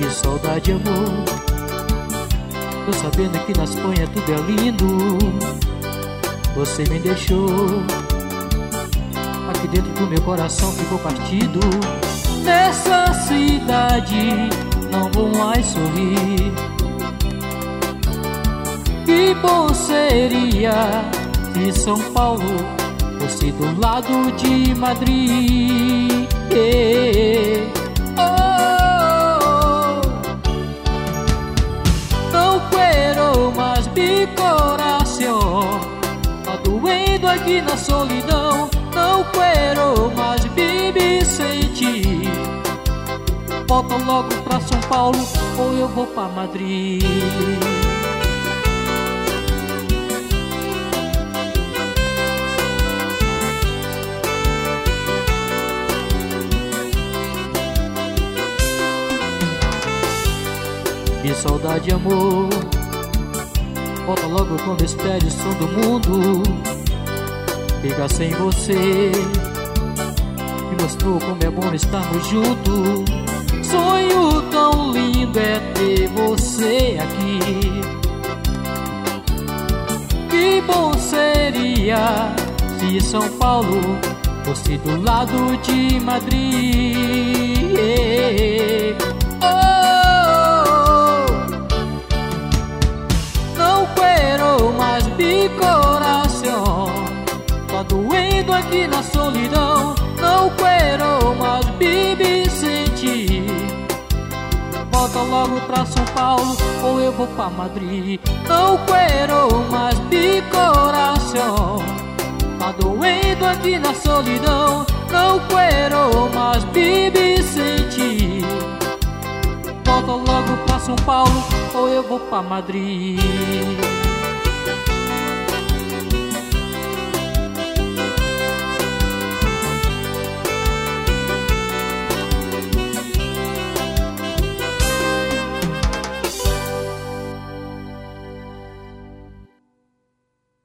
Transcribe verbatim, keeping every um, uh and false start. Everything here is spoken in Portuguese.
Que saudade, amor. Tô sabendo que na Espanha tudo é lindo. Você me deixou. Aqui dentro do meu coração ficou partido. Nessa cidade não vou mais sorrir. Que bom seria se São Paulo fosse do lado de Madrid. Oh, não quero mais mi coração. Tá doendo aqui na solidão. Não quero mais viver sem ti. Volta logo pra São Paulo ou eu vou pra Madrid. Que saudade, amor. Volta logo quando espere o som do mundo. Ficar sem você me mostrou como é bom estarmos juntos. Sonho tão lindo é ter você aqui. Que bom seria se São Paulo fosse do lado de Madrid. Oh, não quero mais mi coração. Tá doendo aqui na solidão. Não quero mais viver sem ti. Volta logo pra São Paulo ou eu vou pra Madrid. Não quero mais mi coração. Tá doendo aqui na solidão. Não quero mais viver sem ti. Volta logo pra São Paulo ou eu vou pra Madrid.